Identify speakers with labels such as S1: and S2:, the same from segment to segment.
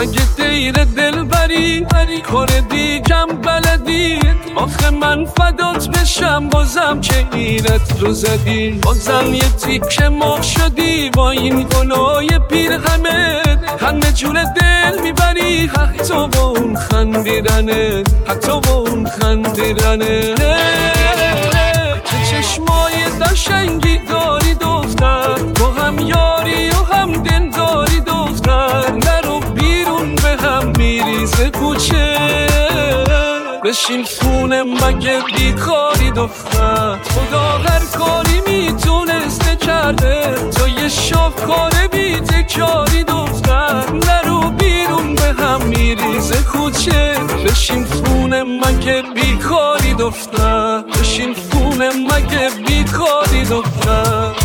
S1: مگه دیر دل بری کار دیگم بلدی؟ آخه من فدات بشم بازم که ایرت رو زدی، بازم یه تیکه مرغ شدی با این گناه پیرهنت. همه جور دل میبری حتی با اون خندیدنت، حتی با اون خندیدنت. چه چشمای قشنگی داری دختر، با هم یاری و هم دلداری دختر. نرو بیرون به هم میریزه کوچه، بشین خونه مگه بیکاری دختر. خدا هر کاری میتونسته کرده، تو یه شاهکار بی تکراری دختر. نرو بیرون به هم میریزه کوچه، بشین خونه مگه بیکاری دختر. بشین خونه مگه بیکاری دختر.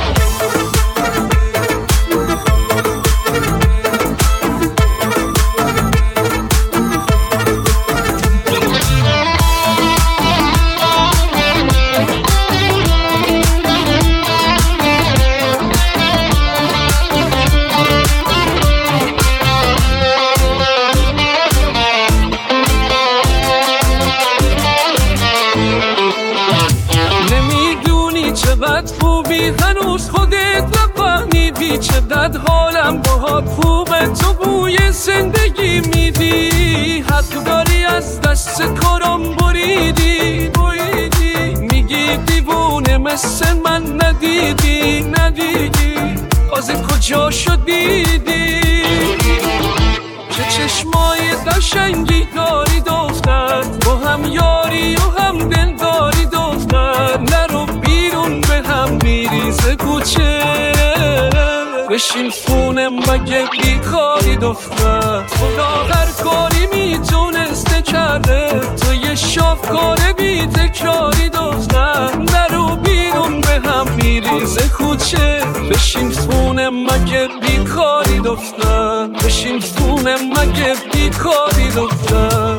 S1: چقدر خوبی هنوز خودت نفهمیدی، چقدر حالم باهات خوبه، تو بوی زندگی میدی. حق داری از دست کارم بریدی، میگی دیوونه مثل من ندیدی. تازه کجا شدیدی؟ چه چشمای قشنگی داری دختر، با هم یاری و هم دلداری دختر. نرو بیرون به هم میریزه کوچه، بشین خونه مگه بیکاری دختر. خدا هر کاری میتونسته کرده، تو یه شاهکار بی تکراری دختر. نرو بیرون به هم میریزه کوچه، بشین خونه مگه بیکاری دختر. بشین خونه مگه بیکاری دختر.